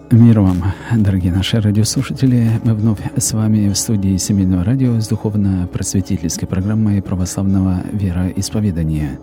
Мир вам, дорогие наши радиослушатели. Мы вновь с вами в студии Семейного радио с духовно-просветительской программой православного вероисповедания.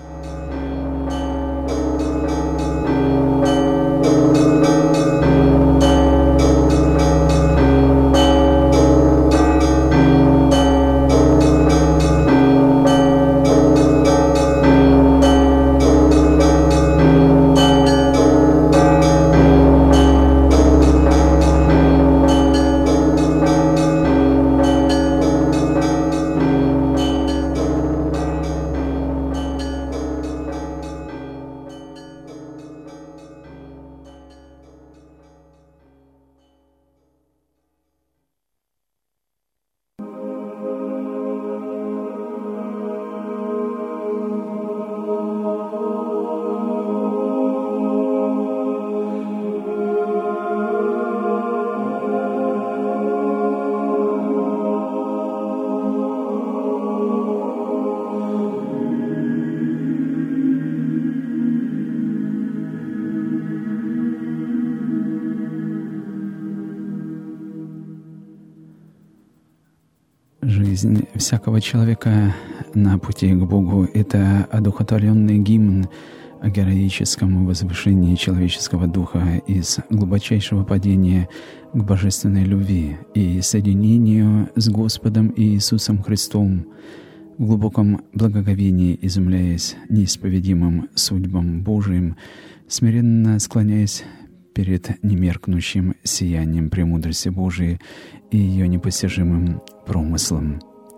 Жизнь всякого человека на пути к Богу — это одухотворенный гимн о героическом возвышении человеческого духа из глубочайшего падения к божественной любви и соединению с Господом Иисусом Христом, в глубоком благоговении изумляясь неисповедимым судьбам Божиим, смиренно склоняясь перед немеркнущим сиянием премудрости Божией и ее непостижимым промыслом.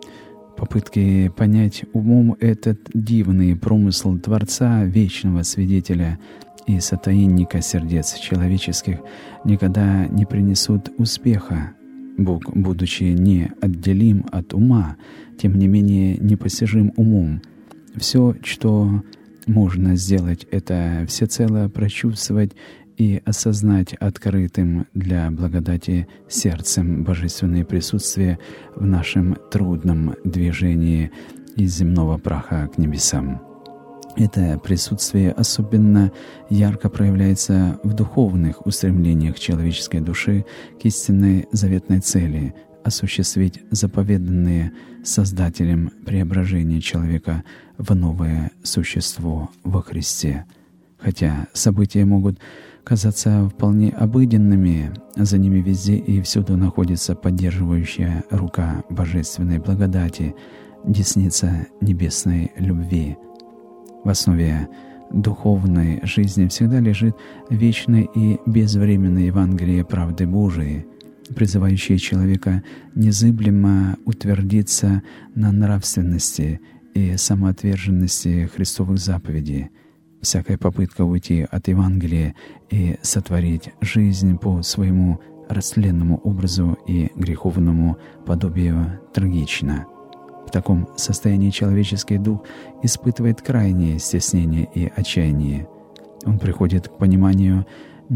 Попытки понять умом этот дивный промысл Творца, вечного свидетеля и сотаинника сердец человеческих, никогда не принесут успеха. Бог, будучи неотделим от ума, тем не менее непостижим умом. Все, что можно сделать, это всецело прочувствовать и осознать открытым для благодати сердцем божественное присутствие в нашем трудном движении из земного праха к небесам. Это присутствие особенно ярко проявляется в духовных устремлениях человеческой души к истинной заветной цели — осуществить заповеданные Создателем преображение человека в новое существо во Христе. Хотя события могут казаться вполне обыденными, за ними везде и всюду находится поддерживающая рука божественной благодати, десница небесной любви. В основе духовной жизни всегда лежит вечное и безвременное Евангелие правды Божией, призывающее человека незыблемо утвердиться на нравственности и самоотверженности Христовых заповедей. Всякая попытка уйти от Евангелия и сотворить жизнь по своему растленному образу и греховному подобию трагична. В таком состоянии человеческий дух испытывает крайнее стеснение и отчаяние. Он приходит к пониманию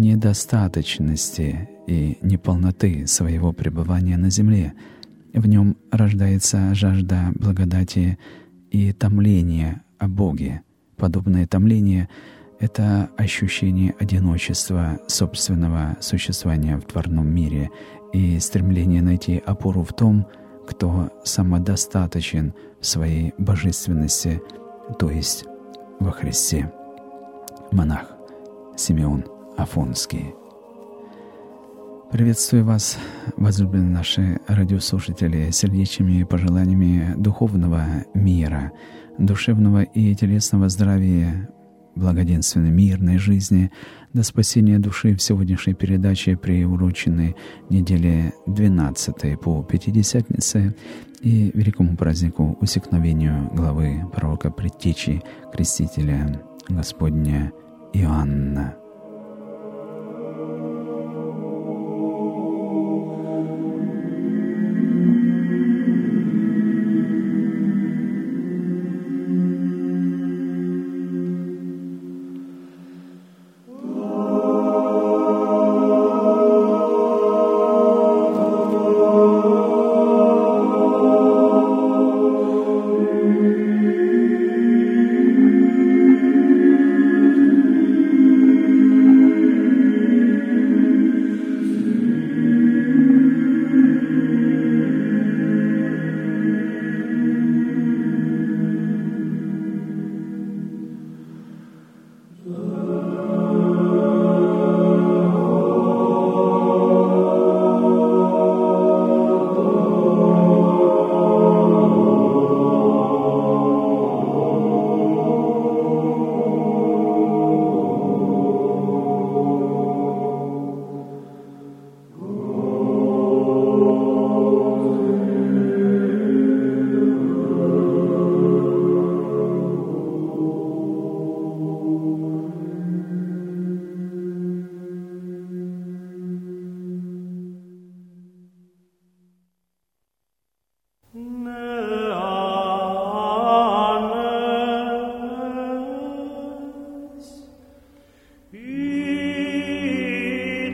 недостаточности и неполноты своего пребывания на земле. В нем рождается жажда благодати и томление о Боге. Подобное томление — это ощущение одиночества собственного существования в тварном мире и стремление найти опору в том, кто самодостаточен в своей божественности, то есть во Христе. Монах Симеон Афонский. Приветствую вас, возлюбленные наши радиослушатели, сердечными пожеланиями духовного мира, душевного и телесного здравия, благоденственной мирной жизни, до спасения души в сегодняшней передаче, приуроченной неделе 12 по Пятидесятнице и великому празднику усекновению главы пророка Предтечи, крестителя Господня Иоанна.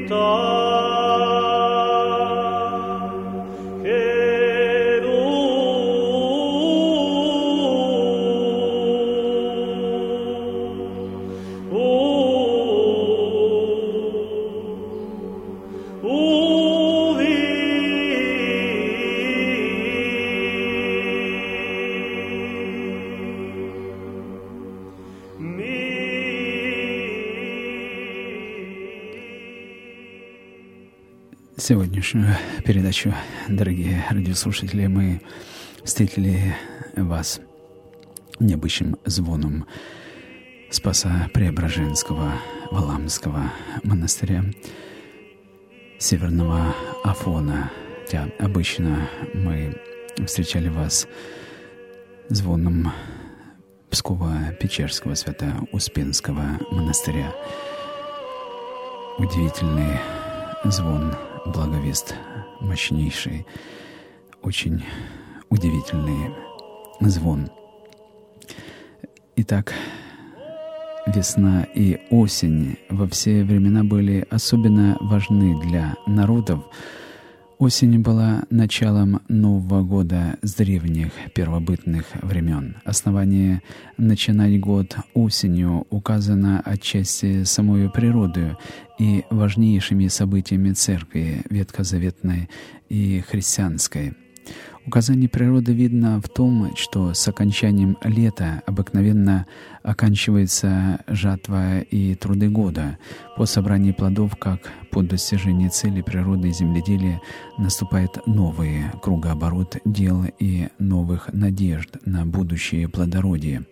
Сегодняшнюю передачу, дорогие радиослушатели, мы встретили вас необычным звоном Спаса Преображенского Валаамского монастыря Северного Афона. Хотя обычно мы встречали вас звоном Псково-Печерского Свято-Успенского монастыря. Удивительный звон, благовест мощнейший, очень удивительный звон. Итак, весна и осень во все времена были особенно важны для народов. Осень была началом Нового года с древних первобытных времен. Основание начинать год осенью указано отчасти самой природой и важнейшими событиями церкви ветхозаветной и христианской. Указание природы видно в том, что с окончанием лета обыкновенно оканчивается жатва и труды года. По собрании плодов, как по достижении цели природы и земледелия, наступает новый кругооборот дел и новых надежд на будущее плодородие.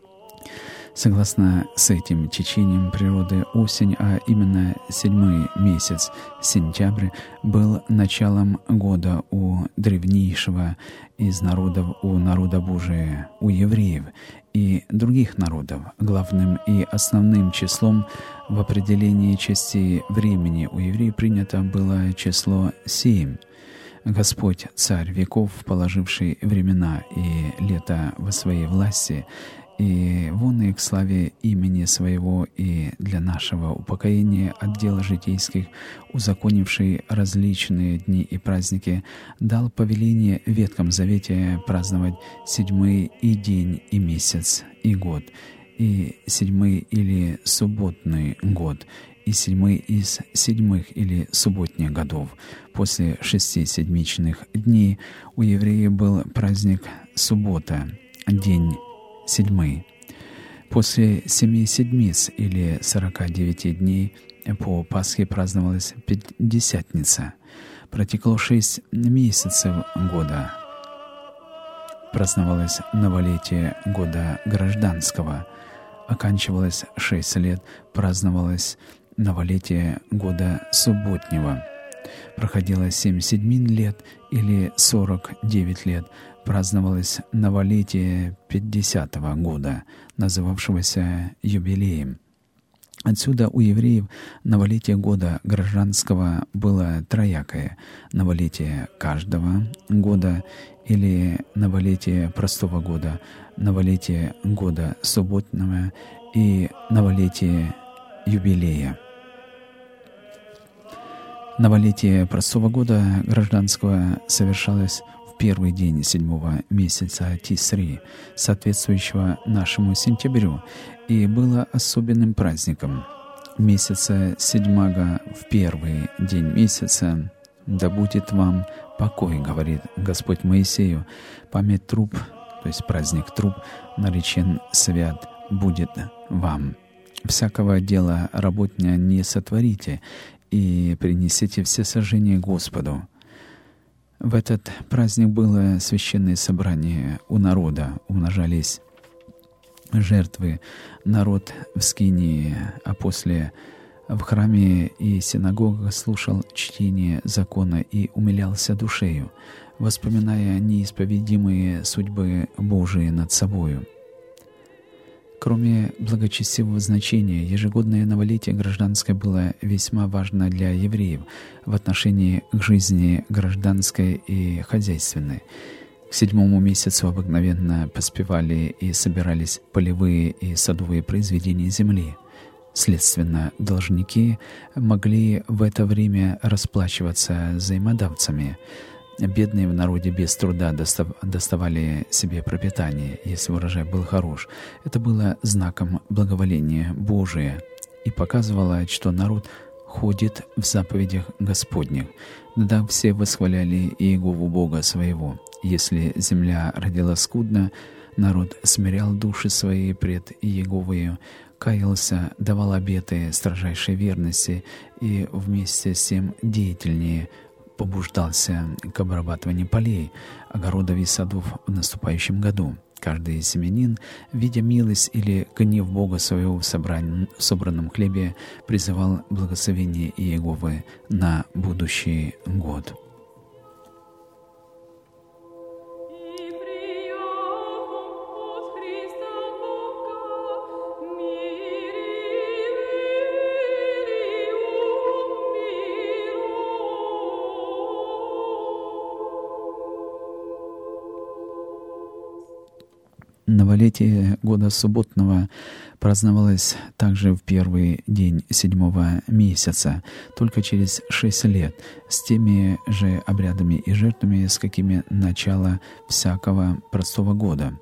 Согласно с этим течением природы, осень, а именно 7-й месяц, сентябрь, был началом года у древнейшего из народов, у народа Божия, у евреев и других народов. Главным и основным числом в определении частей времени у евреев принято было число 7. Господь, Царь веков, положивший времена и лето во своей власти, и вон и к славе имени Своего и для нашего упокоения от дел житейских, узаконивший различные дни и праздники, дал повеление в Ветхом Завете праздновать 7-й и день, и месяц, и год, и 7-й или субботный год, и 7-й из 7-х или субботних годов. После 6 седмичных дней у евреев был праздник суббота, день 7. После 7 седмиц или 49 дней по Пасхе праздновалась Пятидесятница. Протекло 6 месяцев года. Праздновалось новолетие года гражданского. Оканчивалось 6 лет, праздновалось новолетие года субботнего. Проходило 7 седмин лет или 49 лет, праздновалось новолетие 50-го года, называвшегося юбилеем. Отсюда у евреев новолетие года гражданского было троякое: новолетие каждого года или новолетие простого года, новолетие года субботного и новолетие юбилея. Новолетие простого года гражданского совершалось в первый день 7-го месяца Тисри, соответствующего нашему сентябрю, и было особенным праздником. Месяца 7-го в первый день месяца «Да будет вам покой», говорит Господь Моисею. Память труб, то есть праздник труб, наречен свят будет вам. Всякого дела работня не сотворите, и принесите все сожжения Господу. В этот праздник было священное собрание у народа, умножались жертвы, народ в скинии, а после в храме и синагогах слушал чтение закона и умилялся душею, воспоминая неисповедимые судьбы Божии над собою. Кроме благочестивого значения, ежегодное новолетие гражданское было весьма важно для евреев в отношении к жизни гражданской и хозяйственной. К 7-му месяцу обыкновенно поспевали и собирались полевые и садовые произведения земли. Следственно, должники могли в это время расплачиваться взаимодавцами. Бедные в народе без труда доставали себе пропитание, если урожай был хорош. Это было знаком благоволения Божия и показывало, что народ ходит в заповедях Господних. Тогда все восхваляли Иегову Бога своего. Если земля родила скудно, народ смирял души свои пред Иеговою, каялся, давал обеты строжайшей верности и вместе с тем деятельнее побуждался к обрабатыванию полей, огородов и садов в наступающем году. Каждый семьянин, видя милость или гнев Бога своего в собранном хлебе, призывал благословение Иеговы на будущий год. Новолетие года субботного праздновалось также в первый день 7-го месяца, только через 6 лет, с теми же обрядами и жертвами, с какими начало всякого простого года.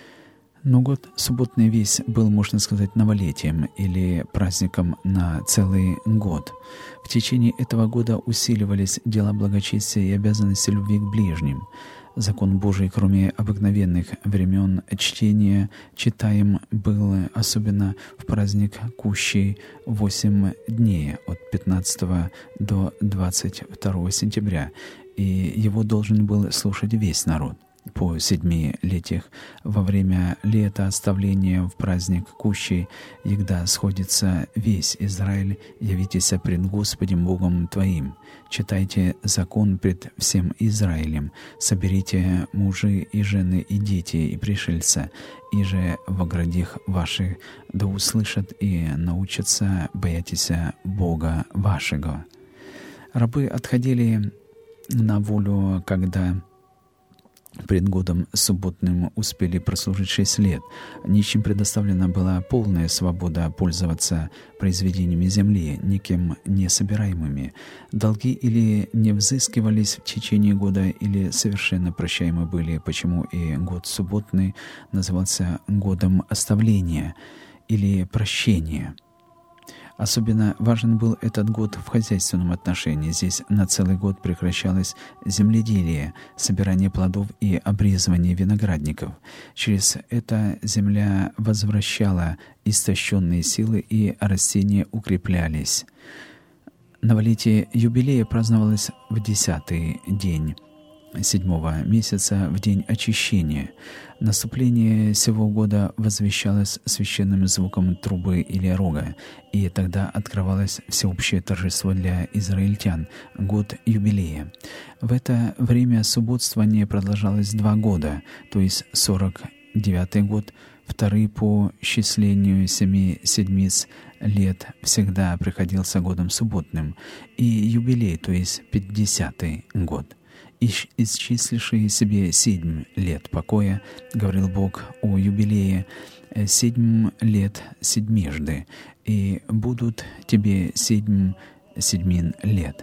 Но год субботный весь был, можно сказать, новолетием или праздником на целый год. В течение этого года усиливались дела благочестия и обязанности любви к ближним. Закон Божий, кроме обыкновенных времен чтения, читаем был особенно в праздник Кущей 8 дней от 15 до 22 сентября, и его должен был слушать весь народ. По 7-летиях во время лета оставления в праздник Кущей, егда сходится весь Израиль, явитесь пред Господем Богом твоим. Читайте закон пред всем Израилем, соберите мужи и жены и дети и пришельца, и же в оградах ваших, да услышат и научатся боятися Бога вашего. Рабы отходили на волю, когда пред годом субботным успели прослужить 6 лет. Нищим предоставлена была полная свобода пользоваться произведениями земли, никем не собираемыми. Долги или не взыскивались в течение года, или совершенно прощаемы были, почему и год субботный назывался годом оставления или прощения. Особенно важен был этот год в хозяйственном отношении. Здесь на целый год прекращалось земледелие, собирание плодов и обрезывание виноградников. Через это земля возвращала истощенные силы, и растения укреплялись. Новолетие юбилея праздновалось в 10-й день 7-го месяца, в день очищения. Наступление сего года возвещалось священным звуком трубы или рога, и тогда открывалось всеобщее торжество для израильтян, год юбилея. В это время субботствование продолжалось 2 года, то есть 49-й год, второй по счислению 7 седмиц лет всегда приходился годом субботным, и юбилей, то есть 50-й год. «Исчисливший себе 7 лет покоя, — говорил Бог о юбилее, — 7 лет седмижды, и будут тебе 7 седьмин лет,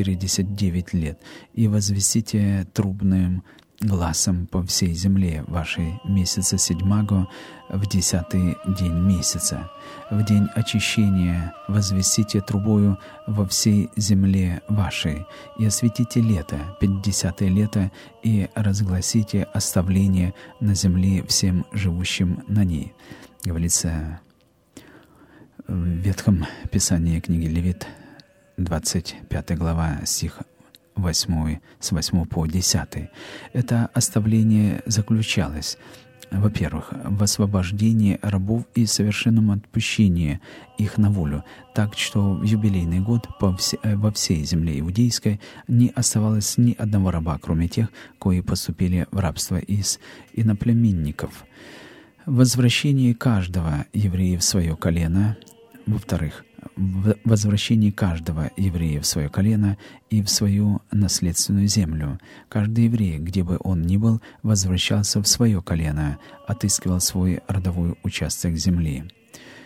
49 лет, и возвестите трубным гласом по всей земле вашей месяца 7-го в 10-й день месяца. В день очищения возвестите трубою во всей земле вашей, и осветите лето, 50-е лето, и разгласите оставление на земле всем живущим на ней». Говорится в Ветхом Писании книги Левит, 25 глава, стих 8, с 8 по 10. Это оставление заключалось, во-первых, в освобождении рабов и совершенном отпущении их на волю, так что в юбилейный год во всей земле иудейской не оставалось ни одного раба, кроме тех, кои поступили в рабство из иноплеменников. Возвращение каждого еврея в свое колено. Во-вторых, в возвращении каждого еврея в свое колено и в свою наследственную землю. Каждый еврей, где бы он ни был, возвращался в свое колено, отыскивал свой родовой участок земли.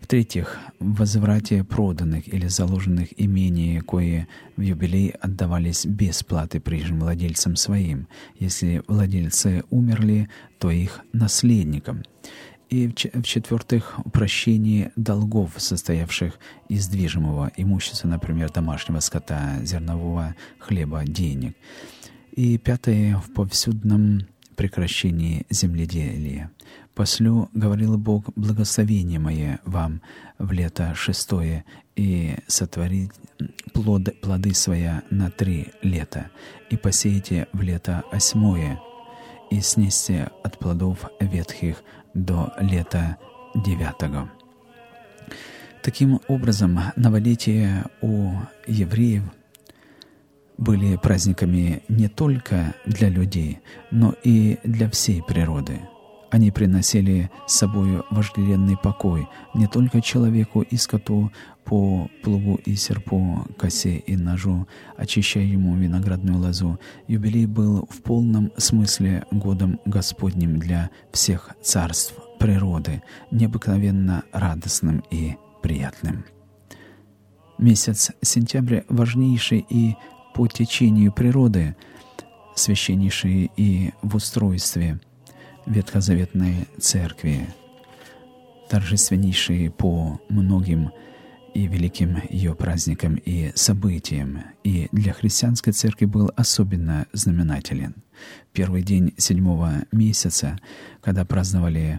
В-третьих, в возврате проданных или заложенных имений, кое в юбилей отдавались без платы прежним владельцам своим. Если владельцы умерли, то их наследникам. И в-четвертых, прощение долгов, состоявших из движимого имущества, например, домашнего скота, зернового хлеба, денег. И пятое, в повсюдном прекращении земледелия. «Пошлю, — говорил Бог, — благословение мое вам в лето 6, и сотворить плоды своя на 3 лета, и посеете в лето 8, и снесьте от плодов ветхих до лета 9». Таким образом, новолетие у евреев были праздниками не только для людей, но и для всей природы. Они приносили с собою вожделенный покой не только человеку и скоту по плугу и серпу, косе и ножу, очищая ему виноградную лозу. Юбилей был в полном смысле годом Господним для всех царств природы, необыкновенно радостным и приятным. Месяц сентябрь важнейший и по течению природы, священнейший и в устройстве Ветхозаветной Церкви, торжественнейший по многим и великим ее праздникам и событиям, и для христианской церкви был особенно знаменателен. Первый день 7 месяца, когда праздновали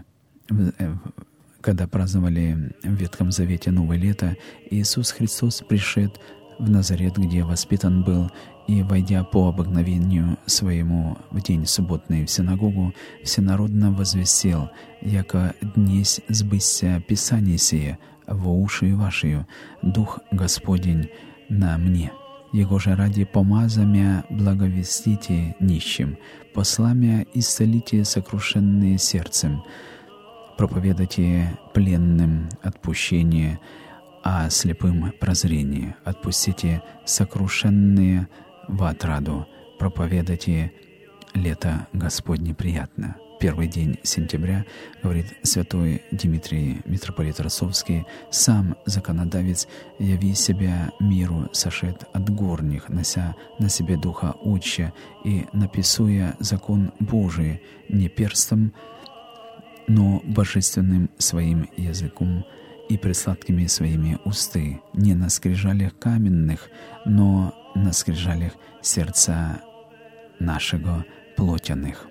в Ветхом Завете Новое лето, Иисус Христос пришед в Назарет, где воспитан был, и, войдя по обыкновению своему в день субботный в синагогу, всенародно возвестил: «Яко днесь сбысся Писание сие во уши вашию, Дух Господень на мне. Его же ради помаза мя благовестите нищим, посла мя исцелите сокрушенные сердцем, проповедайте пленным отпущение, а слепым прозрение, отпустите сокрушенные в отраду, проповедайте лето Господне приятно». Первый день сентября, говорит святой Дмитрий, митрополит Ростовский, сам законодавец, яви себя миру сошед от горних, нося на себе духа Отча и написуя закон Божий не перстом, но божественным своим языком и пресладкими своими усты, не на скрижалях каменных, но на скрижалях сердца нашего плотяных.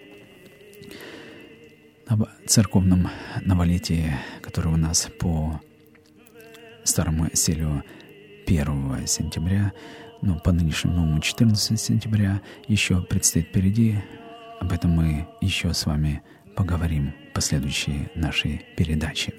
Об церковном новолетии, которое у нас по старому стилю 1 сентября, но по нынешнему новому 14 сентября, еще предстоит впереди. Об этом мы еще с вами поговорим в последующей нашей передаче.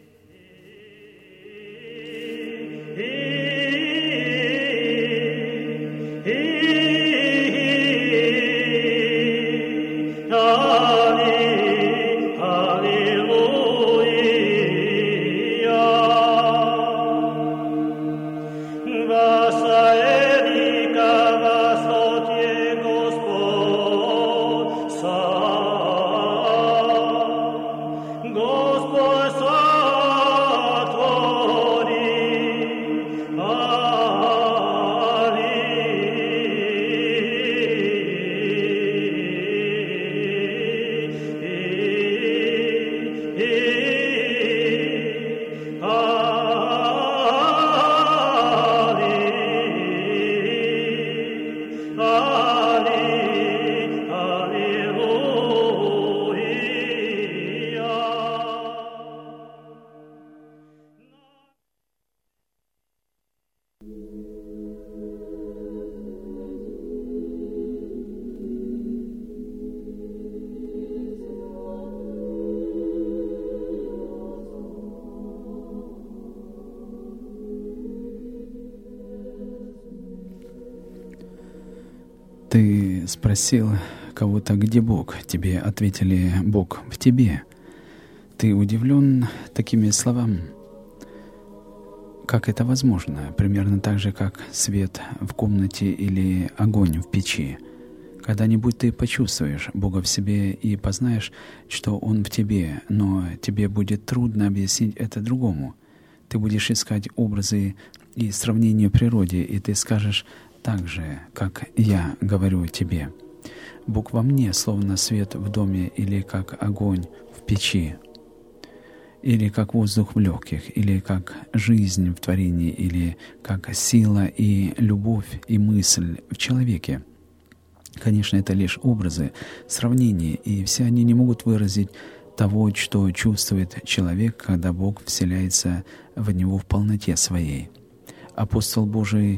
Ты спросил кого-то, где Бог? Тебе ответили: Бог в тебе. Ты удивлен такими словами? Как это возможно? Примерно так же, как свет в комнате или огонь в печи. Когда-нибудь ты почувствуешь Бога в себе и познаешь, что Он в тебе, но тебе будет трудно объяснить это другому. Ты будешь искать образы и сравнения в природе, и ты скажешь так же, как я говорю тебе. Бог во мне, словно свет в доме, или как огонь в печи, или как воздух в легких, или как жизнь в творении, или как сила и любовь и мысль в человеке. Конечно, это лишь образы, сравнения, и все они не могут выразить того, что чувствует человек, когда Бог вселяется в него в полноте своей. Апостол Божий,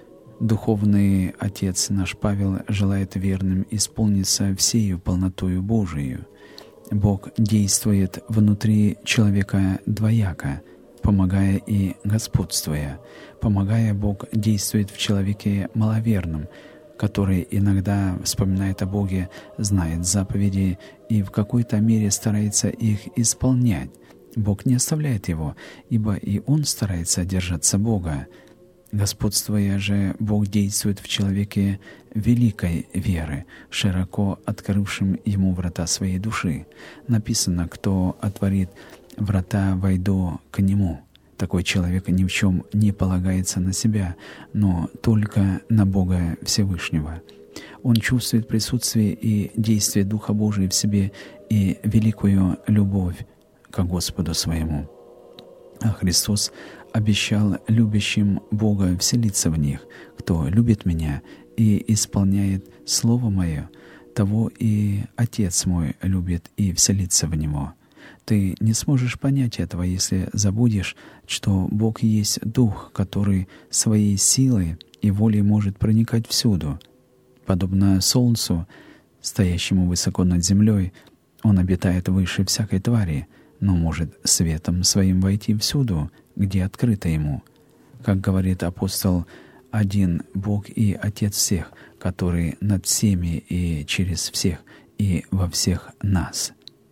духовный Отец наш Павел, желает верным исполниться всею полнотою Божией. Бог действует внутри человека двояко, помогая и господствуя. Помогая, Бог действует в человеке маловерном, который иногда вспоминает о Боге, знает заповеди и в какой-то мере старается их исполнять. Бог не оставляет его, ибо и он старается держаться Бога. Господствуя же, Бог действует в человеке великой веры, широко открывшим ему врата своей души. Написано: «Кто отворит врата, войду к нему». Такой человек ни в чем не полагается на себя, но только на Бога Всевышнего. Он чувствует присутствие и действие Духа Божия в себе и великую любовь к Господу своему. А Христос обещал любящим Бога вселиться в них. Кто любит Меня и исполняет Слово Мое, того и Отец Мой любит и вселится в него. Ты не сможешь понять этого, если забудешь, что Бог есть Дух, который своей силой и волей может проникать всюду. Подобно солнцу, стоящему высоко над землей, Он обитает выше всякой твари, но может светом своим войти всюду, где открыто Ему. Как говорит апостол, один Бог и Отец всех, который над всеми и через всех и во всех нас.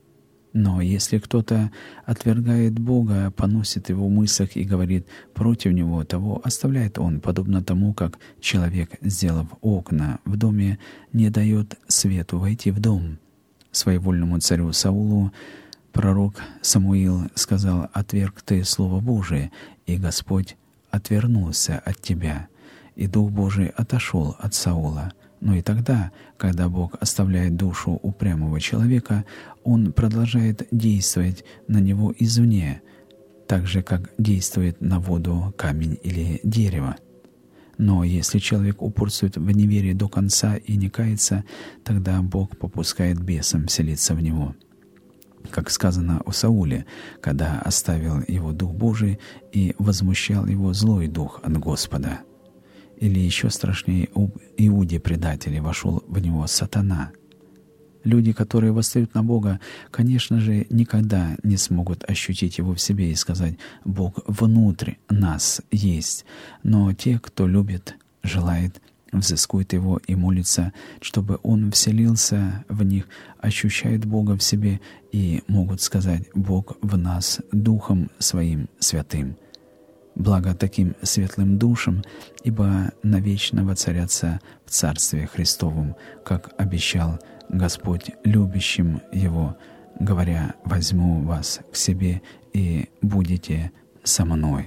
Но если кто-то отвергает Бога, поносит Его в мыслях и говорит против Него, того оставляет Он, подобно тому, как человек, сделав окна в доме, не дает свету войти в дом. Своевольному царю Саулу пророк Самуил сказал: «Отверг ты Слово Божие, и Господь отвернулся от тебя, и Дух Божий отошел от Саула». Но и тогда, когда Бог оставляет душу упрямого человека, Он продолжает действовать на него извне, так же, как действует на воду камень или дерево. Но если человек упорствует в неверии до конца и не кается, тогда Бог попускает бесам вселиться в него. Как сказано о Сауле, когда оставил его Дух Божий и возмущал его злой дух от Господа. Или еще страшнее, об Иуде предателе вошел в него сатана. Люди, которые восстают на Бога, конечно же, никогда не смогут ощутить Его в себе и сказать: «Бог внутрь нас есть». Но те, кто любит, желает, взыскует Его и молится, чтобы Он вселился в них, ощущают Бога в себе и могут сказать: «Бог в нас Духом Своим Святым». Благо таким светлым душам, ибо навечно воцарятся в Царстве Христовом, как обещал Господь любящим Его, говоря: «Возьму вас к себе, и будете со мной».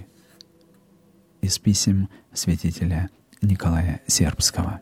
Из писем святителя Николая Сербского.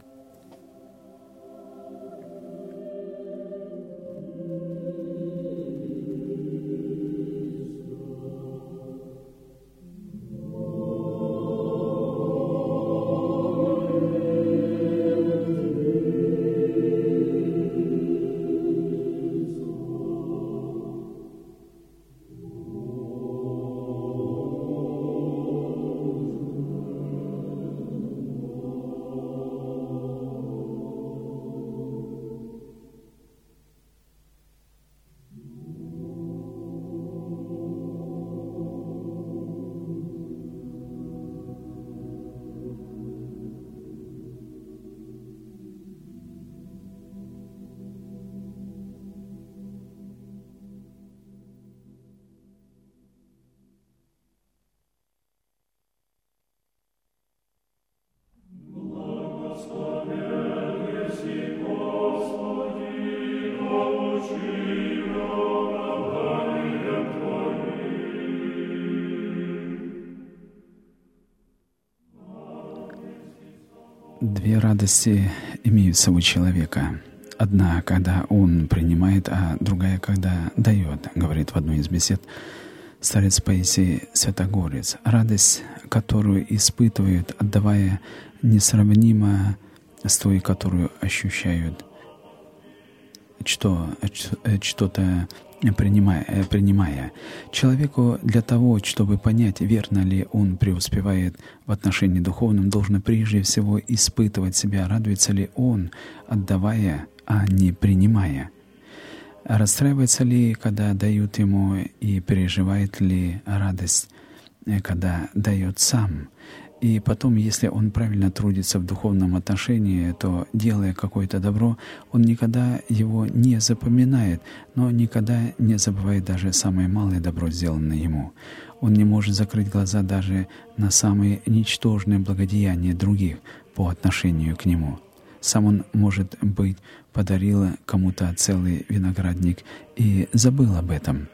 Две радости имеются у человека. Одна, когда он принимает, а другая, когда дает, говорит в одной из бесед старец Паисий Святогорец. Радость, которую испытывают, отдавая, несравнима с той, которую ощущают, что-то принимая. Человеку для того, чтобы понять, верно ли он преуспевает в отношении духовном, должно прежде всего испытывать себя, радуется ли он, отдавая, а не принимая. Расстраивается ли, когда дают ему, и переживает ли радость, когда дает сам. И потом, если он правильно трудится в духовном отношении, то, делая какое-то добро, он никогда его не запоминает, но никогда не забывает даже самое малое добро, сделанное ему. Он не может закрыть глаза даже на самые ничтожные благодеяния других по отношению к нему. Сам он, может быть, подарил кому-то целый виноградник и забыл об этом.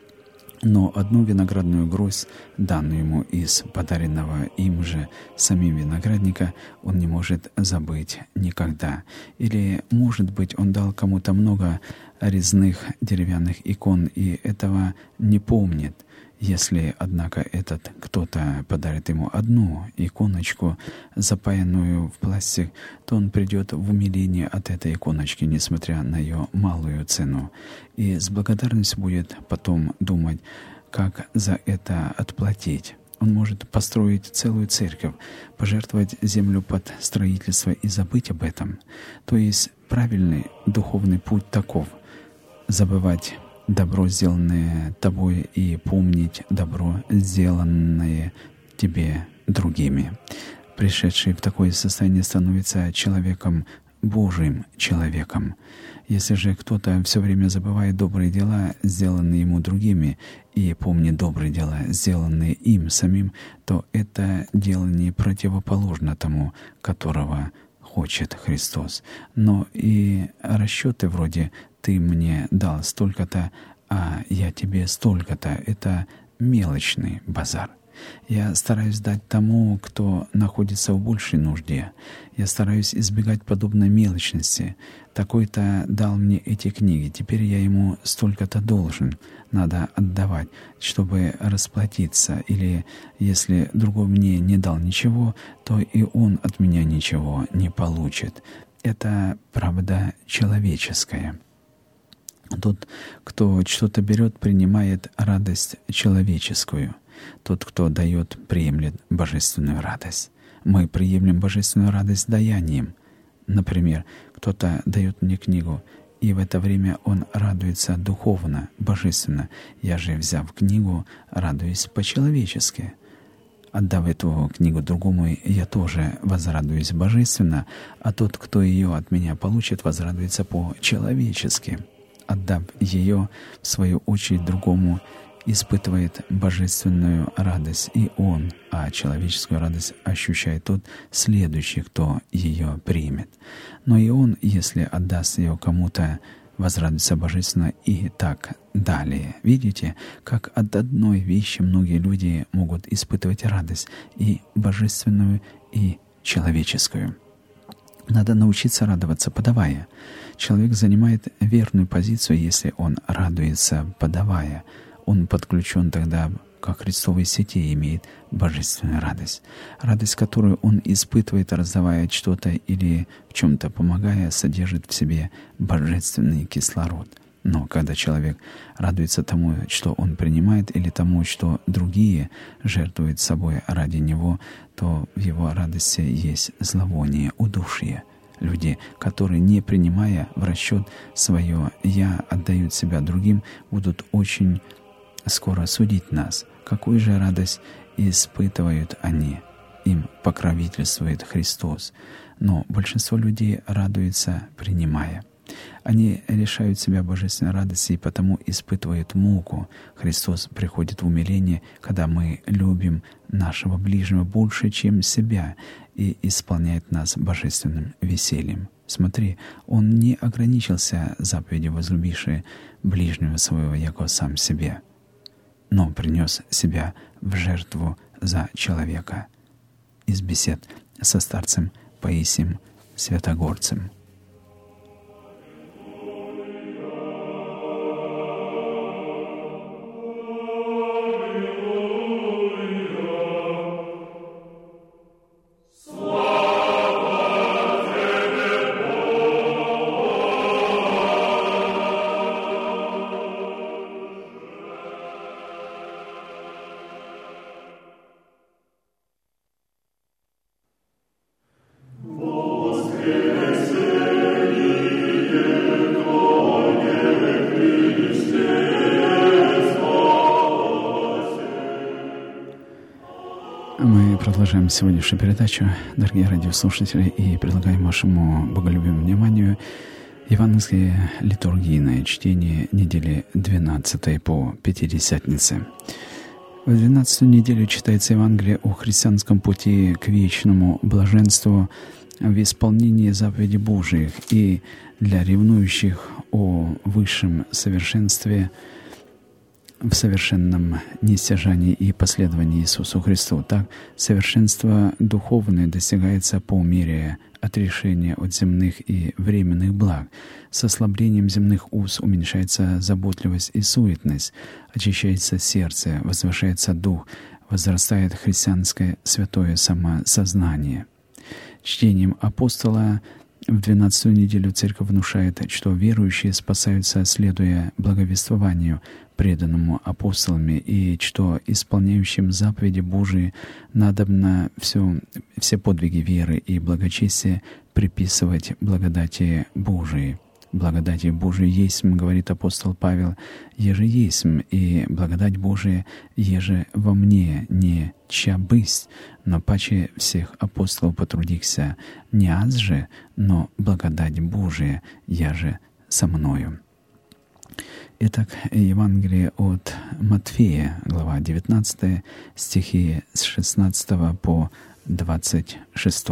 Но одну виноградную гроздь, данную ему из подаренного им же самим виноградника, он не может забыть никогда. Или, может быть, он дал кому-то много резных деревянных икон и этого не помнит. Если, однако, этот кто-то подарит ему одну иконочку, запаянную в пластик, то он придет в умиление от этой иконочки, несмотря на ее малую цену, и с благодарностью будет потом думать, как за это отплатить. Он может построить целую церковь, пожертвовать землю под строительство и забыть об этом. То есть правильный духовный путь таков: забывать добро, сделанное тобой, и помнить добро, сделанное тебе другими. Пришедший в такое состояние становится человеком, Божьим человеком. Если же кто-то все время забывает добрые дела, сделанные ему другими, и помнит добрые дела, сделанные им самим, то это делание противоположно тому, которого хочет Христос. Но и расчеты вроде «ты мне дал столько-то, а я тебе столько-то» — это мелочный базар. Я стараюсь дать тому, кто находится в большей нужде. Я стараюсь избегать подобной мелочности. Такой-то дал мне эти книги, теперь я ему столько-то должен. Надо отдавать, чтобы расплатиться. Или если другой мне не дал ничего, то и он от меня ничего не получит. Это правда человеческая. Тот, кто что-то берет, принимает радость человеческую. Тот, кто дает, приемлет божественную радость. Мы приемлем божественную радость даянием. Например, кто-то дает мне книгу, и в это время он радуется духовно, божественно. Я же, взяв книгу, радуюсь по-человечески. Отдав эту книгу другому, я тоже возрадуюсь божественно, а тот, кто ее от меня получит, возрадуется по-человечески. Отдав ее, в свою очередь, другому, испытывает божественную радость и он, а человеческую радость ощущает тот следующий, кто ее примет. Но и он, если отдаст ее кому-то, возрадуется божественно и так далее. Видите, как от одной вещи многие люди могут испытывать радость, и божественную, и человеческую. Надо научиться радоваться, подавая. Человек занимает верную позицию, если он радуется, подавая. Он подключен тогда к Христовой сети, имеет божественную радость. Радость, которую он испытывает, раздавая что-то или в чем-то помогая, содержит в себе божественный кислород. Но когда человек радуется тому, что он принимает, или тому, что другие жертвуют собой ради него, то в его радости есть зловоние, удушье. Люди, которые, не принимая в расчет свое «я», отдают себя другим, будут очень скоро судить нас. Какую же радость испытывают они? Им покровительствует Христос. Но большинство людей радуется, принимая. Они лишают себя божественной радости и потому испытывают муку. Христос приходит в умиление, когда мы любим нашего ближнего больше, чем себя, и исполняет нас божественным весельем. Смотри, Он не ограничился заповедью «возлюбивши ближнего своего, яко сам себе», но принес себя в жертву за человека. Из бесед со старцем Паисием Святогорцем. Мы продолжаем сегодняшнюю передачу, дорогие радиослушатели, и предлагаем вашему боголюбивому вниманию евангельское литургийное чтение недели 12 по Пятидесятнице. В 12-ю неделю читается Евангелие о христианском пути к вечному блаженству в исполнении заповедей Божиих, и для ревнующих о высшем совершенстве в совершенном нестяжании и последовании Иисусу Христу. Так, совершенство духовное достигается по мере отрешения от земных и временных благ. С ослаблением земных уз уменьшается заботливость и суетность, очищается сердце, возвышается дух, возрастает христианское святое самосознание. Чтением апостола в 12-ю неделю Церковь внушает, что верующие спасаются, следуя благовествованию, преданному апостолами, и что исполняющим заповеди Божии надобно все подвиги веры и благочестия приписывать благодати Божией. Благодати Божией есмь, говорит апостол Павел, еже есмь, и благодать Божия еже во мне, не ча бысть, но паче всех апостолов потрудихся, не аз же, но благодать Божия, я же со мною. Итак, Евангелие от Матфея, глава 19, стихи с 16 по 26.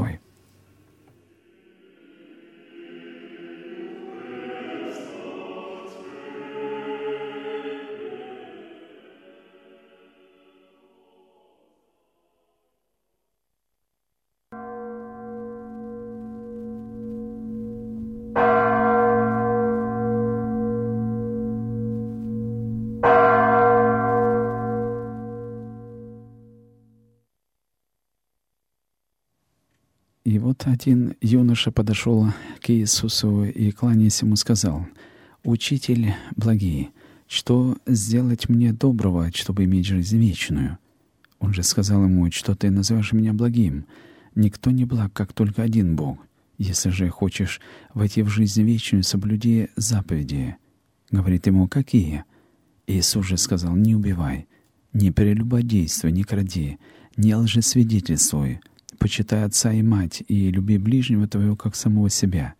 И вот один юноша подошел к Иисусу и, кланяясь ему, сказал: «Учитель благий, что сделать мне доброго, чтобы иметь жизнь вечную?» Он же сказал ему: «Что ты называешь меня благим? Никто не благ, как только один Бог. Если же хочешь войти в жизнь вечную, соблюди заповеди». Говорит ему: «Какие?» Иисус же сказал: «Не убивай, не прелюбодействуй, не кради, не лжесвидетельствуй, почитай отца и мать, и люби ближнего твоего, как самого себя».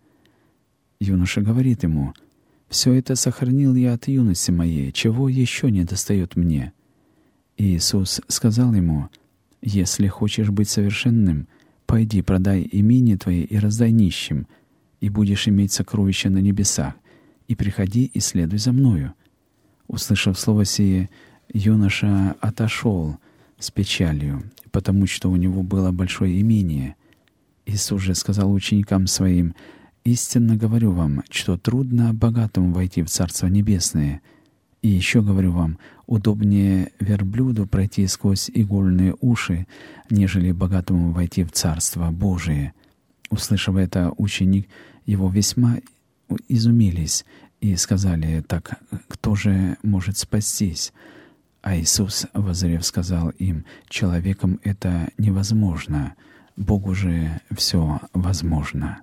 Юноша говорит ему: «Все это сохранил я от юности моей, чего еще не достает мне?» И Иисус сказал ему: «Если хочешь быть совершенным, пойди, продай имение твои и раздай нищим, и будешь иметь сокровища на небесах, и приходи и следуй за мною». Услышав слово сие, юноша отошел с печалью, потому что у него было большое имение. Иисус же сказал ученикам своим: «Истинно говорю вам, что трудно богатому войти в Царство Небесное. И еще говорю вам, удобнее верблюду пройти сквозь игольные уши, нежели богатому войти в Царство Божие». Услышав это, ученик его весьма изумились и сказали: «Так кто же может спастись?» А Иисус, воззрев, сказал им: «Человеком это невозможно, Богу же все возможно».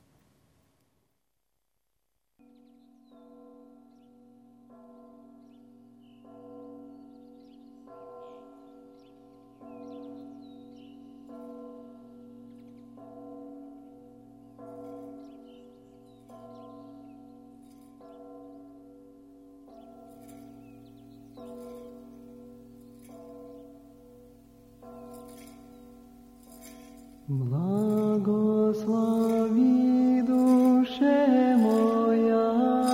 Благослови, душе моя,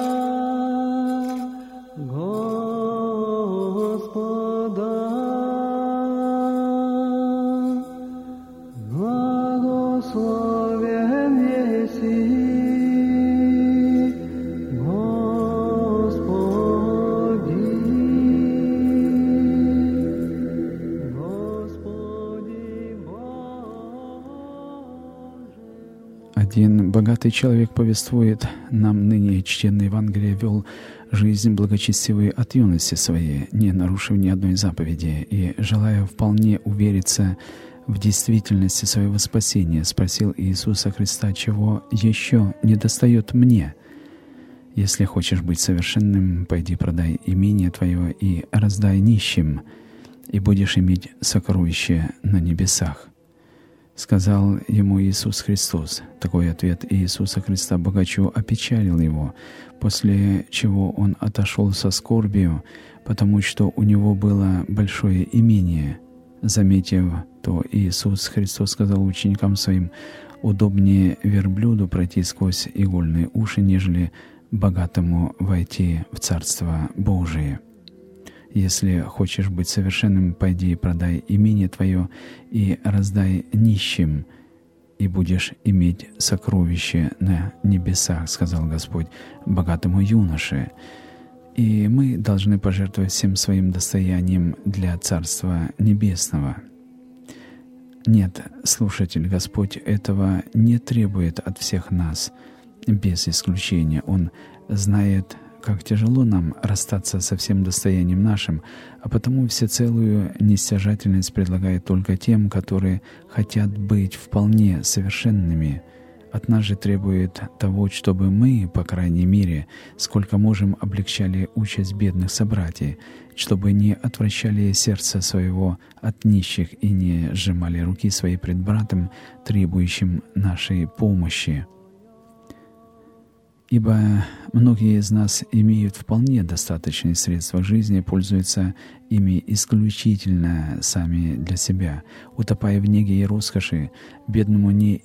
Господа, благослови Один богатый человек повествует нам ныне чтенное Евангелие, вел жизнь благочестивую от юности своей, не нарушив ни одной заповеди, и, желая вполне увериться в действительности своего спасения, спросил Иисуса Христа, чего еще недостает мне? Если хочешь быть совершенным, пойди продай имение твое и раздай нищим, и будешь иметь сокровище на небесах. Сказал ему Иисус Христос. Такой ответ Иисуса Христа богачу опечалил его, после чего он отошел со скорбью, потому что у него было большое имение. Заметив то, Иисус Христос сказал ученикам своим: «Удобнее верблюду пройти сквозь игольные уши, нежели богатому войти в Царство Божие. Если хочешь быть совершенным, пойди и продай имение твое и раздай нищим, и будешь иметь сокровище на небесах», — сказал Господь богатому юноше. И мы должны пожертвовать всем своим достоянием для Царства Небесного. Нет, слушатель, Господь этого не требует от всех нас, без исключения. Он знает, как тяжело нам расстаться со всем достоянием нашим, а потому всецелую нестяжательность предлагает только тем, которые хотят быть вполне совершенными. От нас же требует того, чтобы мы, по крайней мере, сколько можем, облегчали участь бедных собратьев, чтобы не отвращали сердце своего от нищих и не сжимали руки свои пред братом, требующим нашей помощи. Ибо многие из нас имеют вполне достаточные средства жизни, пользуются ими исключительно сами для себя, утопая в неге и роскоши. Бедному не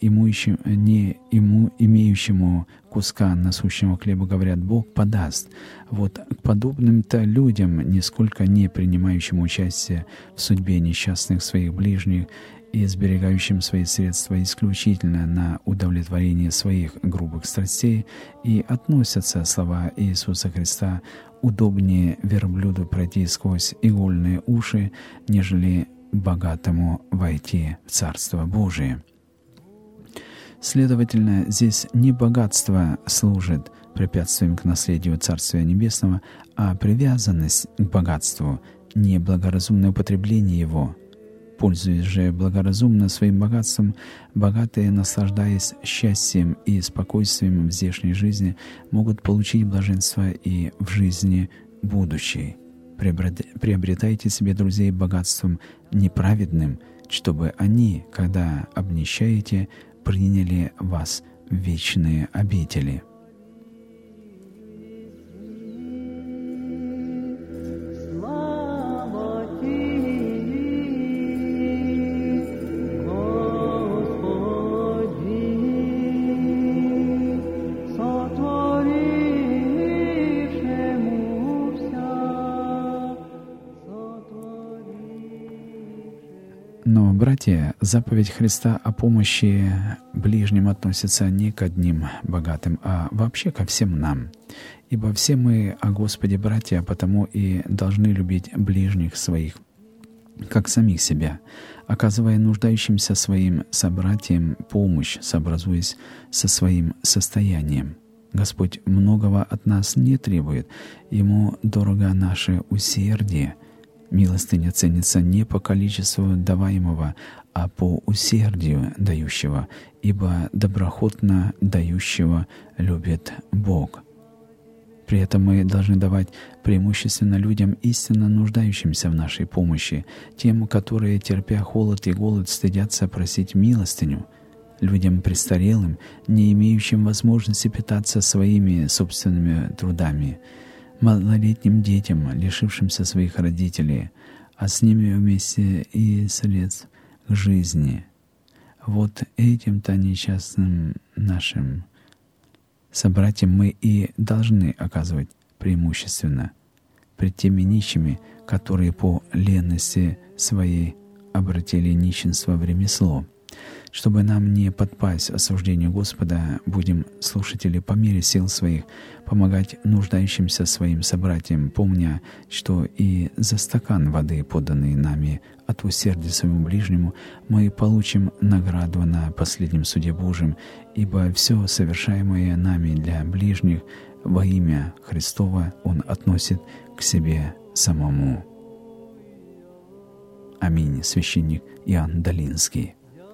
имеющему куска насущного хлеба говорят: «Бог подаст». Вот к подобным-то людям, нисколько не принимающим участие в судьбе несчастных своих ближних и сберегающим свои средства исключительно на удовлетворение своих грубых страстей, и относятся слова Иисуса Христа: «Удобнее верблюду пройти сквозь игольные уши, нежели богатому войти в Царство Божие». Следовательно, здесь не богатство служит препятствием к наследию Царствия Небесного, а привязанность к богатству, неблагоразумное употребление его. Пользуясь же благоразумно своим богатством, богатые, наслаждаясь счастьем и спокойствием в здешней жизни, могут получить блаженство и в жизни будущей. Приобретайте себе друзей богатством неправедным, чтобы они, когда обнищаете, приняли вас в вечные обители. Но, братья, заповедь Христа о помощи ближним относится не к одним богатым, а вообще ко всем нам. Ибо все мы о Господе братья, потому и должны любить ближних своих, как самих себя, оказывая нуждающимся своим собратьям помощь, сообразуясь со своим состоянием. Господь многого от нас не требует, Ему дорого наше усердие. Милостыня ценится не по количеству даваемого, а по усердию дающего, ибо доброхотно дающего любит Бог. При этом мы должны давать преимущественно людям, истинно нуждающимся в нашей помощи, тем, которые, терпя холод и голод, стыдятся просить милостыню, людям престарелым, не имеющим возможности питаться своими собственными трудами, малолетним детям, лишившимся своих родителей, а с ними вместе и средств к жизни. Вот этим-то несчастным нашим собратьям мы и должны оказывать преимущественно пред теми нищими, которые по ленности своей обратили нищенство в ремесло. Чтобы нам не подпасть осуждению Господа, будем, слушатели, по мере сил своих помогать нуждающимся своим собратьям, помня, что и за стакан воды, поданный нами от усердия своему ближнему, мы получим награду на последнем суде Божьем, ибо все совершаемое нами для ближних во имя Христова Он относит к себе самому. Аминь. Священник Иоанн Долинский.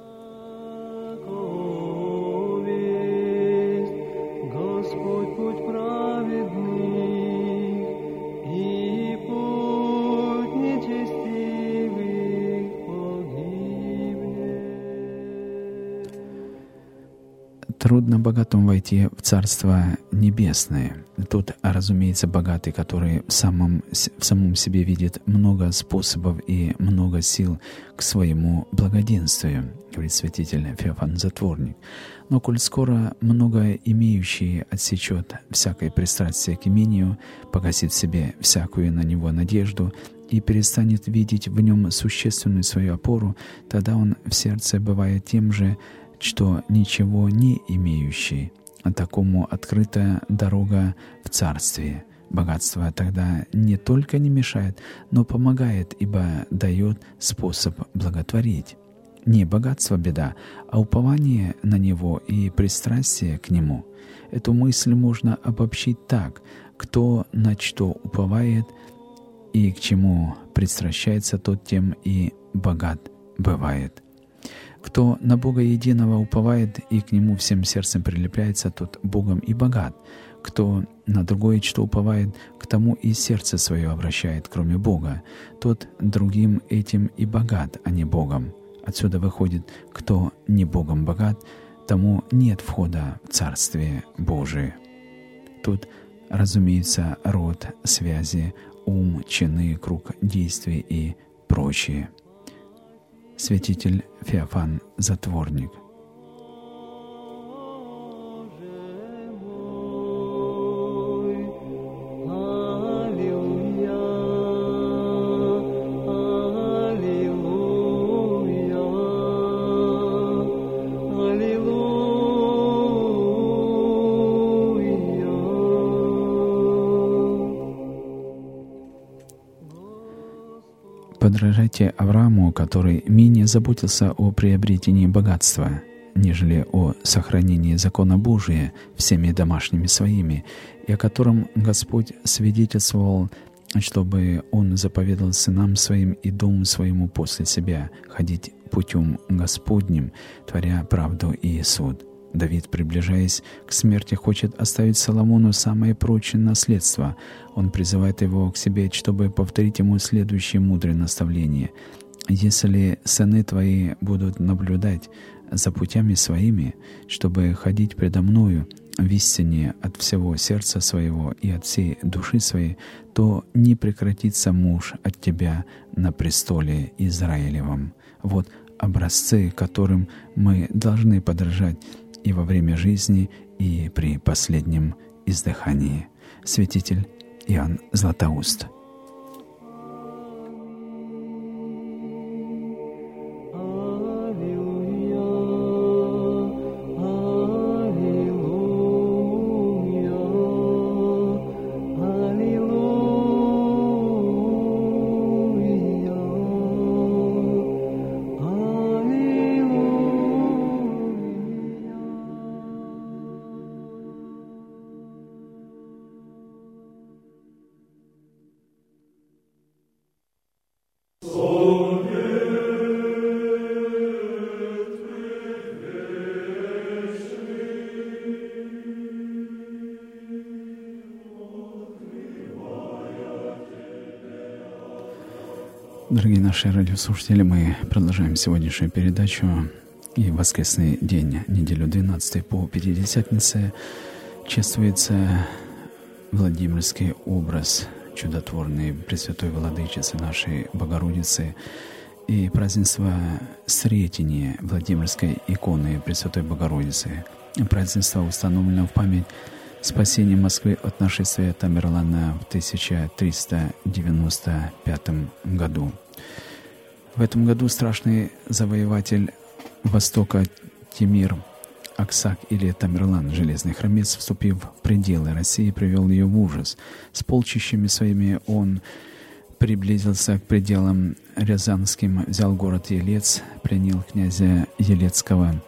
Трудно богатому войти в Царство Небесное. Тут, разумеется, богатый, который в самом себе видит много способов и много сил к своему благоденствию, говорит святитель Феофан Затворник. Но коль скоро много имеющий отсечет всякое пристрастие к имению, погасит в себе всякую на него надежду и перестанет видеть в нем существенную свою опору, тогда он в сердце бывает тем же, что ничего не имеющий, а такому открыта дорога в Царствие. Богатство тогда не только не мешает, но помогает, ибо дает способ благотворить. Не богатство беда, а упование на него и пристрастие к нему. Эту мысль можно обобщить так: кто на что уповает и к чему пристращается, тот тем и богат бывает. Кто на Бога единого уповает и к Нему всем сердцем прилепляется, тот Богом и богат. Кто на другое что уповает, к тому и сердце свое обращает, кроме Бога, тот другим этим и богат, а не Богом. Отсюда выходит, кто не Богом богат, тому нет входа в Царствие Божие. Тут, разумеется, род связи, ум, чины, круг действий и прочее. Святитель Феофан Затворник. Подражайте Аврааму, который менее заботился о приобретении богатства, нежели о сохранении закона Божия всеми домашними своими, и о котором Господь свидетельствовал, чтобы Он заповедал сынам своим и дому своему после себя ходить путем Господним, творя правду и суд. Давид, приближаясь к смерти, хочет оставить Соломону самое прочное наследство. Он призывает его к себе, чтобы повторить ему следующее мудрое наставление: «Если сыны твои будут наблюдать за путями своими, чтобы ходить предо мною в истине от всего сердца своего и от всей души своей, то не прекратится муж от тебя на престоле Израилевом». Вот образцы, которым мы должны подражать и во время жизни, и при последнем издыхании. Святитель Иоанн Златоуст. Дорогие наши радиослушатели, мы продолжаем сегодняшнюю передачу. И в воскресный день, неделю 12 по Пятидесятнице, чествуется Владимирский образ чудотворной Пресвятой Владычицы нашей Богородицы и празднество Сретения Владимирской иконы Пресвятой Богородицы. Празднество установлено в память спасения Москвы от нашествия Тамерлана в 1395 году. В этом году страшный завоеватель востока Тимир Аксак или Тамерлан, железный хромец, вступив в пределы России, привел ее в ужас. С полчищами своими он приблизился к пределам Рязанским, взял город Елец, пленил князя Елецкого,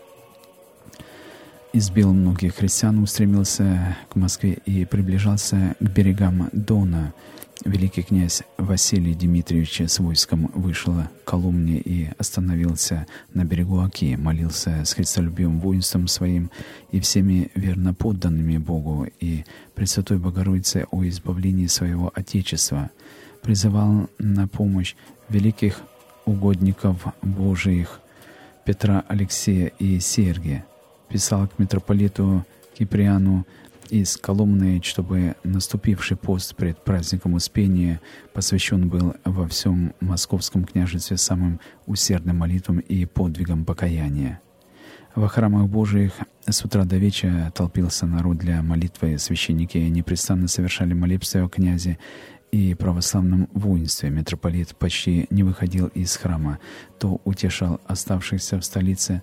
избил многих христиан, устремился к Москве и приближался к берегам Дона. Великий князь Василий Дмитриевич с войском вышел к Коломне и остановился на берегу Оки, молился с христолюбивым воинством своим и всеми верноподданными Богу и Пресвятой Богородице о избавлении своего Отечества, призывал на помощь великих угодников Божиих Петра, Алексея и Сергия, писал к митрополиту Киприану из Коломны, чтобы наступивший пост пред праздником Успения посвящен был во всем Московском княжестве самым усердным молитвам и подвигам покаяния. Во храмах Божиих с утра до вечера толпился народ для молитвы, священники непрестанно совершали молебствия о князе и православном воинстве. Митрополит почти не выходил из храма, то утешал оставшихся в столице,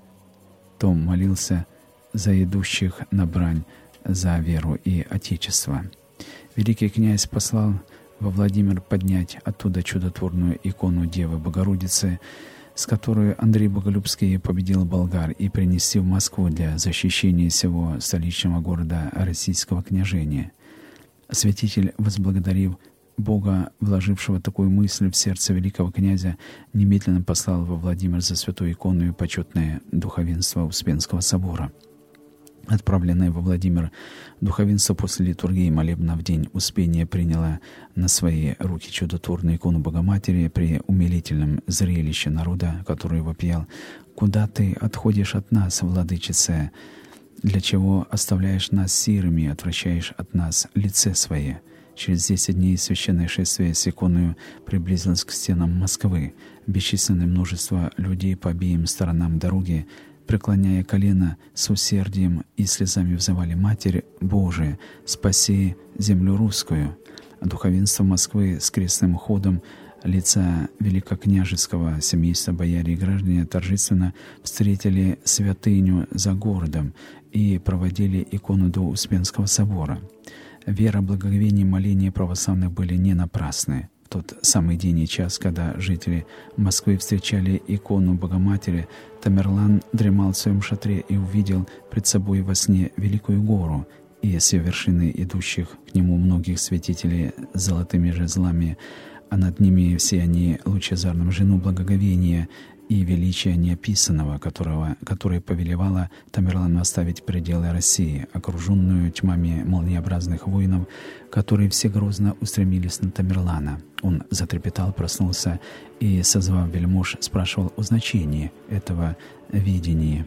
то молился за идущих на брань, за веру и Отечество. Великий князь послал во Владимир поднять оттуда чудотворную икону Девы Богородицы, с которой Андрей Боголюбский победил болгар, и принести в Москву для защищения всего столичного города российского княжения. Святитель, возблагодарив Бога, вложившего такую мысль в сердце великого князя, немедленно послал во Владимир за святую икону и почетное духовенство Успенского собора. Отправленное во Владимир духовенство после литургии молебна в день Успения приняло на свои руки чудотворную икону Богоматери при умилительном зрелище народа, который вопиял: «Куда ты отходишь от нас, владычица? Для чего оставляешь нас сирыми, отвращаешь от нас лице свое?» Через 10 дней священное шествие с иконою приблизилось к стенам Москвы. Бесчисленное множество людей по обеим сторонам дороги, преклоняя колено, с усердием и слезами взывали: «Матерь Божия, спаси землю русскую!» Духовенство Москвы с крестным ходом лица великокняжеского семейства, бояре и граждане торжественно встретили святыню за городом и проводили икону до Успенского собора. Вера, благоговение и моления православных были не напрасны. В тот самый день и час, когда жители Москвы встречали икону Богоматери, Тамерлан дремал в своем шатре и увидел пред собой во сне великую гору и с ее вершины идущих к нему многих святителей с золотыми жезлами, а над ними все они лучезарным жену благоговения и величия неописанного, которое повелевало Тамерлану оставить пределы России, окруженную тьмами молниеобразных воинов, которые все грозно устремились на Тамерлана. Он затрепетал, проснулся и, созвав вельмож, спрашивал о значении этого видения.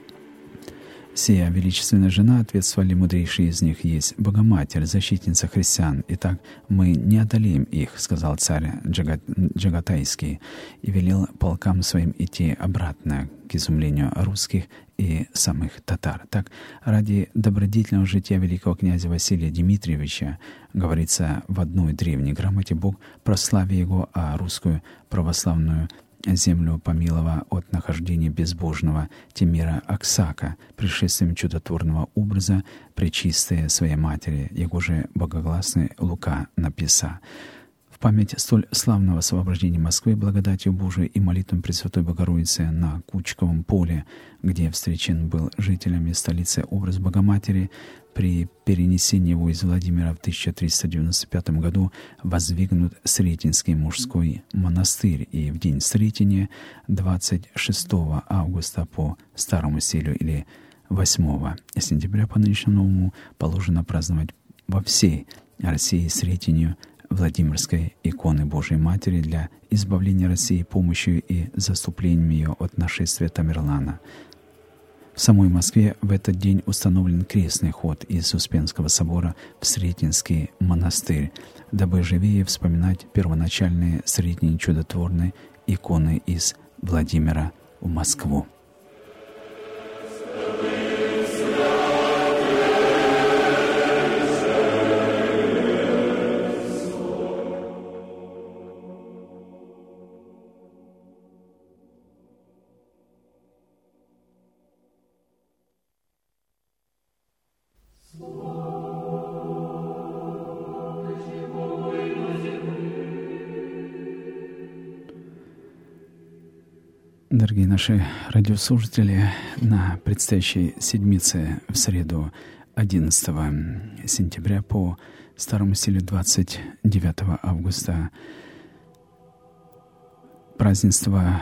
«Сия величественная жена, — ответствовали мудрейшие из них, — есть Богоматерь, защитница христиан. Итак, мы не одолеем их, — сказал царь Джагатайский, и велел полкам своим идти обратно, к изумлению русских и самых татар. Так, ради добродетельного жития великого князя Василия Дмитриевича, говорится в одной древней грамоте, Бог, прославя его, а русскую православную землю помилова от нахождения безбожного Тимира Аксака, пришествием чудотворного образа пречистая своей матери, его же богогласный Лука написа. В память столь славного освобождения Москвы благодатью Божией и молитвам Пресвятой Богородицы на Кучковом поле, где встречен был жителями столицы образ Богоматери, при перенесении его из Владимира в 1395 году воздвигнут Сретенский мужской монастырь, и в день Сретения 26 августа по старому стилю или 8 сентября по нынешнему положено праздновать во всей России Сретению Владимирской иконы Божией Матери для избавления России помощью и заступлением ее от нашествия Тамерлана. В самой Москве в этот день установлен крестный ход из Успенского собора в Сретенский монастырь, дабы живее вспоминать первоначальные сретения чудотворной иконы из Владимира в Москву. Дорогие наши радиослушатели, на предстоящей седмице в среду 11 сентября по старому стилю 29 августа празднество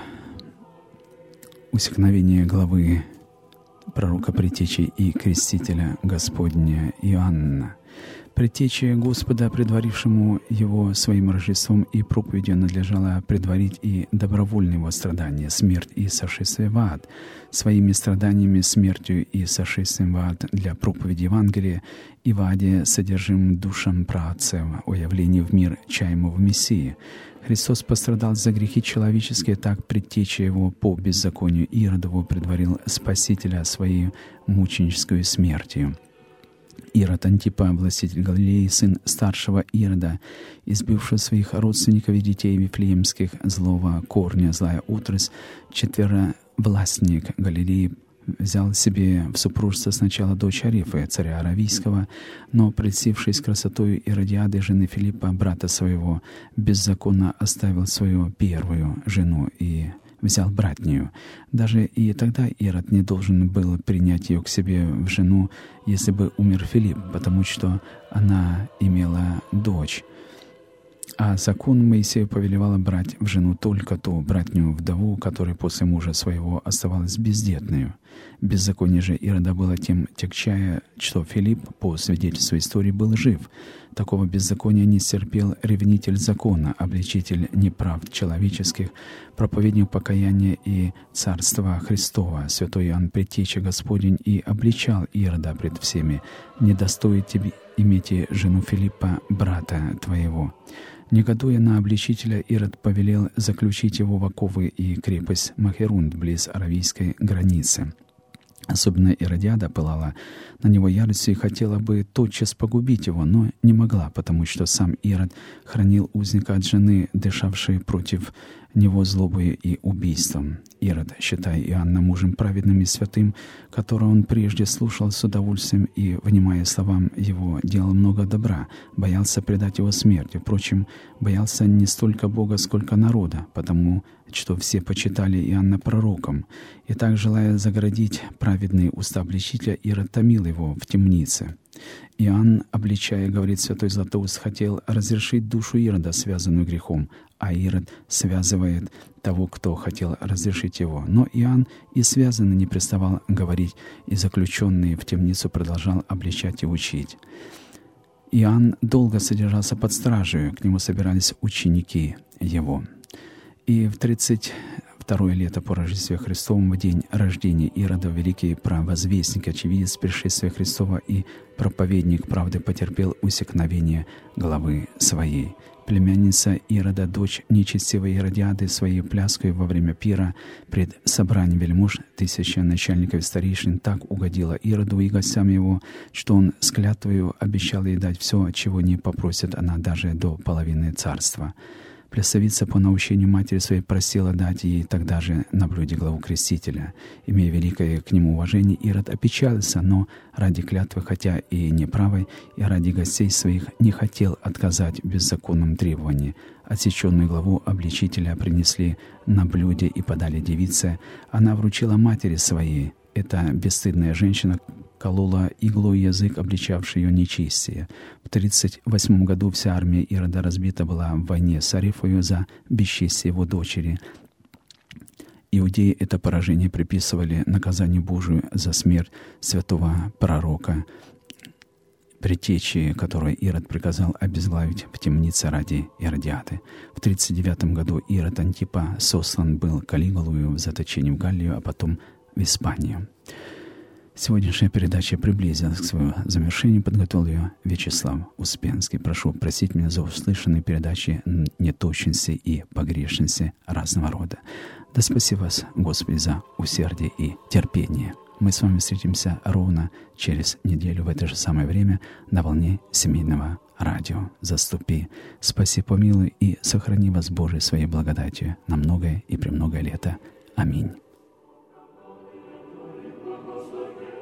усекновения главы пророка Предтечи и Крестителя Господня Иоанна. Предтече Господа, предварившему его своим Рождеством и проповедью, надлежало предварить и добровольное его страдание, смерть и сошествие в ад. Своими страданиями, смертью и сошествием в ад для проповеди Евангелия и в аде содержим душам праотцев о явлении в мир чаемого Мессии. Христос пострадал за грехи человеческие, так Предтеча его по беззаконию Иродову предварил Спасителя своей мученической смертью. Ирод Антипа, властитель Галилеи, сын старшего Ирода, избивший своих родственников и детей вифлеемских, злого корня, злая отрасль, четверовластник Галилеи, взял себе в супружество сначала дочь Арифы, царя Аравийского, но, прельстившись красотою Иродиады, жены Филиппа, брата своего, беззаконно оставил свою первую жену и взял братнюю. Даже и тогда Ирод не должен был принять ее к себе в жену, если бы умер Филипп, потому что она имела дочь. А закон Моисею повелевало брать в жену только ту братнюю вдову, которая после мужа своего оставалась бездетною. Беззаконие же Ирода было тем тягчая, что Филипп, по свидетельству истории, был жив. Такого беззакония не стерпел ревнитель закона, обличитель неправд человеческих, проповедник покаяния и царства Христова, святой Иоанн Предтеча Господень, и обличал Ирода пред всеми: «Не достоит тебе иметь жену Филиппа, брата твоего». Негодуя на обличителя, Ирод повелел заключить его в оковы и крепость Махерунд близ аравийской границы. Особенно Иродиада пылала на него яростью и хотела бы тотчас погубить его, но не могла, потому что сам Ирод хранил узника от жены, дышавшей против него злобою и убийством. Ирод, считая Иоанна мужем праведным и святым, которого он прежде слушал с удовольствием и, внимая словам его, делал много добра, боялся предать его смерти. Впрочем, боялся не столько Бога, сколько народа, потому что все почитали Иоанна пророком. И так, желая загородить праведные уста обличителя, Ирод томил его в темнице. Иоанн, обличая, говорит святой Златоуст, хотел разрешить душу Ирода, связанную грехом, а Ирод связывает того, кто хотел разрешить его. Но Иоанн и связанный не переставал говорить, и заключенный в темницу продолжал обличать и учить. Иоанн долго содержался под стражей, к нему собирались ученики его. И в 32-е лето по Рождестве Христовом, в день рождения Ирода, великий провозвестник, очевидец пришествия Христова и проповедник правды, потерпел усекновение главы своей. Племянница Ирода, дочь нечестивой Иродиады, своей пляской во время пира пред собранием вельмож, тысяча начальников и старейшин, так угодила Ироду и гостям его, что он с клятвою обещал ей дать все, чего не попросит она, даже до половины царства. Плясовица по наущению матери своей просила дать ей тогда же на блюде главу крестителя. Имея великое к нему уважение, Ирод опечалился, но ради клятвы, хотя и неправой, и ради гостей своих не хотел отказать в беззаконном требовании. Отсеченную главу обличителя принесли на блюде и подали девице. Она вручила матери своей. Эта бесстыдная женщина колола иглой язык, обличавший ее нечестие. В 38 году вся армия Ирода разбита была в войне с Арифою за бесчестие его дочери. Иудеи это поражение приписывали наказанию Божию за смерть святого пророка Предтечи, которую Ирод приказал обезглавить в темнице ради Иродиады. В 39 году Ирод Антипа сослан был Калигулою в заточении в Галлию, а потом в Испанию. Сегодняшняя передача приблизилась к своему завершению. Подготовил ее Вячеслав Успенский. Прошу простить меня за услышанные передачи неточности и погрешности разного рода. Да спаси вас, Господи, за усердие и терпение. Мы с вами встретимся ровно через неделю в это же самое время на волне семейного радио. Заступи, спаси, помилуй и сохрани вас, Божией, своей благодатью на многое и премногое лето. Аминь.